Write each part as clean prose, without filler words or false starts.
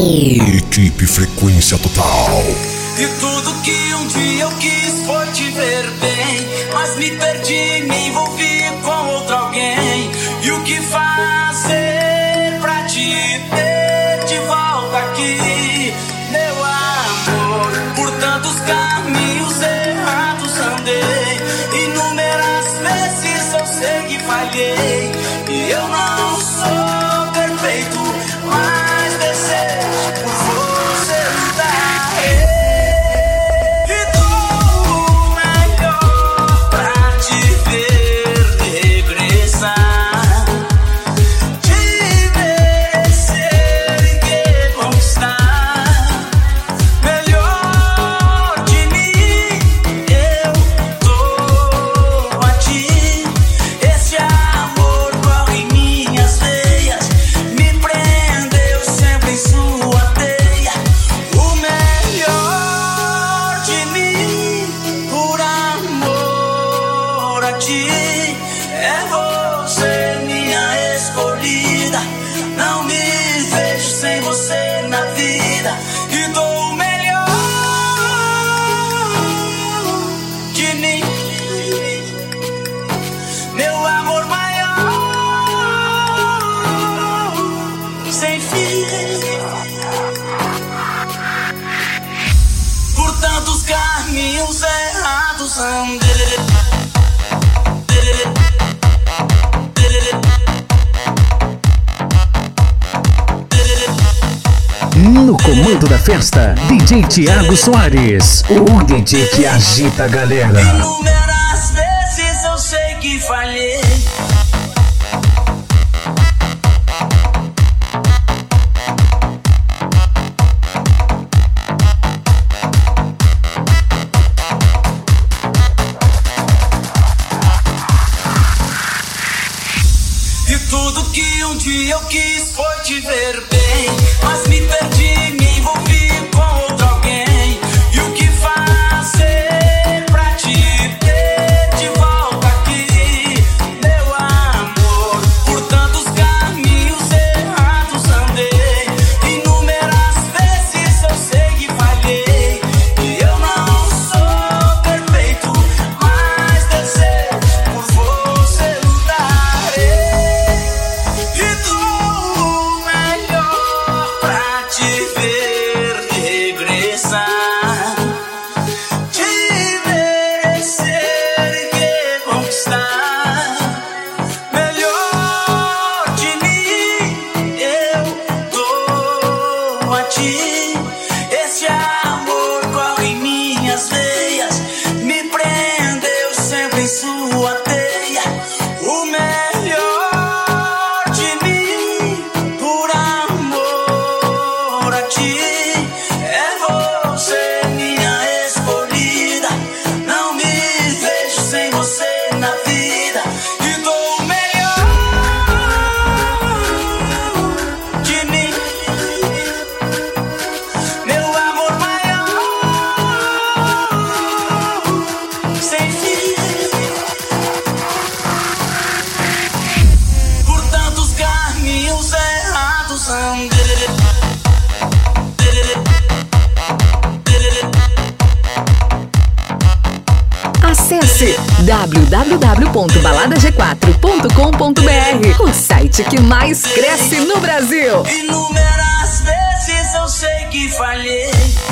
Equipe Frequência Total. E tudo que um dia eu quis foi te ver bem, mas me perdi, me envolvi com outro alguém. E o que fazer pra te ter de volta aqui, meu amor? Por tantos caminhos errados andei, inúmeras vezes eu sei que falhei. E eu não sou perfeito, mas desejo por você lutar. E dou o melhor pra te ver regressar, te merecer e que conquistar. Melhor de mim, eu dou a ti. Esse amor corre em minhas veias, me prendeu sempre em sua teia. O melhor de mim, por amor a ti, é você minha escolhida. Não me vejo sem você na vida, e dou o melhor de mim, meu amor maior, sem fim. Por tantos caminhos errados andei. No comando da festa, DJ Thiago Soares, o DJ que agita a galera. Inúmeras vezes eu sei que falhei. E tudo que um dia eu quis foi te ver bem, mas me perdi, me envolvi com outro alguém. E o que fazer pra te ter de volta aqui, meu amor? Por tantos caminhos errados andei, inúmeras vezes eu sei que falhei. E eu não sou perfeito, mas desejo por você lutar. E dou o melhor pra te ver regressar, te merecer e que conquistar. Melhor de mim, eu dou a ti. Esse amor corre em minhas veias, me prendeu sempre em sua teia. O melhor de mim, por amor a ti, é você minha escolhida. Não me vejo sem você na vida, e dou o melhor de mim, meu amor maior, sem fim. Por tantos caminhos errados andei. Acesse www.baladag4.com.br, o site que mais cresce no Brasil. Inúmeras vezes eu sei que falhei.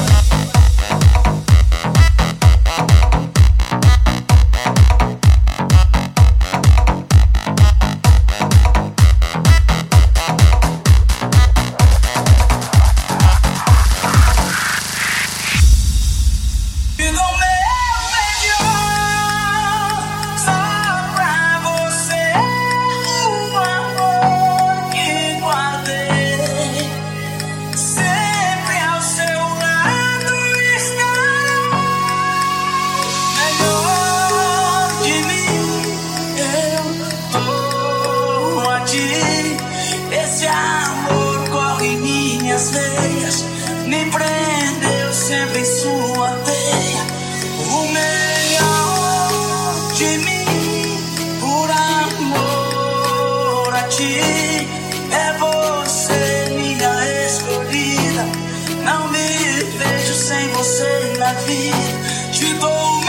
E dou o meu melhor só pra você, o amor que guardei. Sempre ao seu lado estará. Melhor de mim, eu dou a ti. Esse amor corre em minhas veias, me prendeu sempre em sua teia. O melhor de mim, por amor a ti, é você minha escolhida. você na vida. Te dou